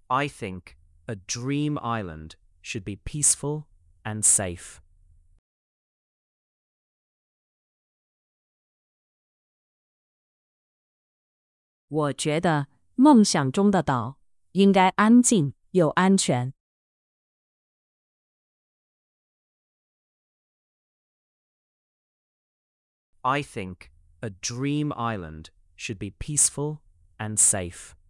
I think a dream island should be peaceful and safe. 我觉得梦想中的岛应该安静又安全。 I think a dream island should be peaceful and safe.